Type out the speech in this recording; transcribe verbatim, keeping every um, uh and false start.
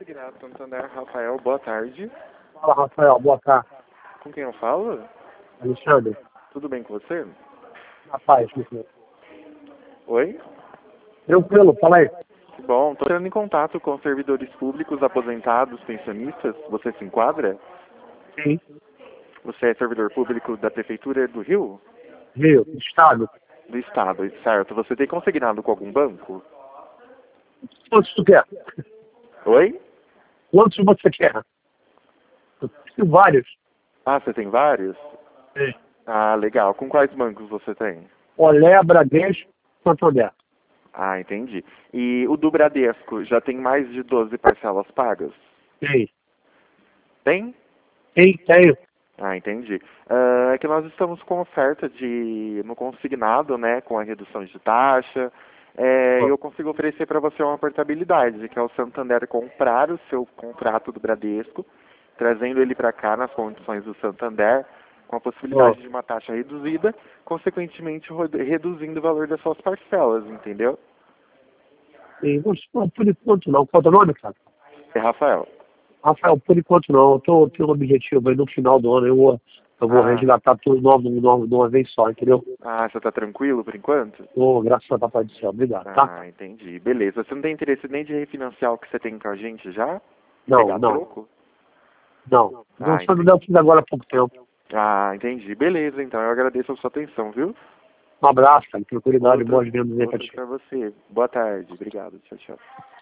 Consignado Santander, Rafael, boa tarde. Fala, Rafael, boa tarde. Com quem eu falo? Alexandre. Tudo bem com você? Rapaz, meu filho. Oi? Tranquilo, fala aí. Que bom. Estou entrando em contato com servidores públicos, aposentados, pensionistas. Você se enquadra? Sim. Você é servidor público da Prefeitura do Rio? Rio, Estado. Do Estado, certo. Você tem consignado com algum banco? Quantos tu quer? Oi? Quantos você quer? Eu tenho vários. Ah, você tem vários? Sim. Ah, legal. Com quais bancos você tem? Olé, Bradesco, Santander. Ah, entendi. E o do Bradesco já tem mais de doze parcelas pagas? Tem. Tem? Tem, tenho. Ah, entendi. Ah, é que nós estamos com oferta de no consignado, né, com a redução de taxa. É, Ó, eu consigo oferecer para você uma portabilidade, que é o Santander comprar o seu contrato do Bradesco, trazendo ele para cá nas condições do Santander, com a ó. possibilidade de uma taxa reduzida, consequentemente ro- reduzindo o valor das suas parcelas, entendeu? Tem. Mas, pô, por enquanto não. Qual é o nome, cara? É, Rafael. Rafael, por enquanto não. Eu tô, tenho um objetivo aí no final do ano. Eu vou, eu vou Ah, resgatar tudo novo, novo de uma vez só, entendeu? ah, você está tranquilo por enquanto? Ô, graças a Papai do Céu. Obrigado, tá? Ah, entendi. Beleza. Você não tem interesse nem de refinanciar o que você tem com a gente já? E Não, pegar não, troco? não. Ah, Eu só me entendi. deu fiz agora há pouco tempo. Ah, entendi. Beleza, então. Eu agradeço a sua atenção, viu? Um abraço, cara. Tranquilidade, Outro, boas vendas aí pra outro ti. pra você. Boa tarde. Obrigado. Tchau, tchau.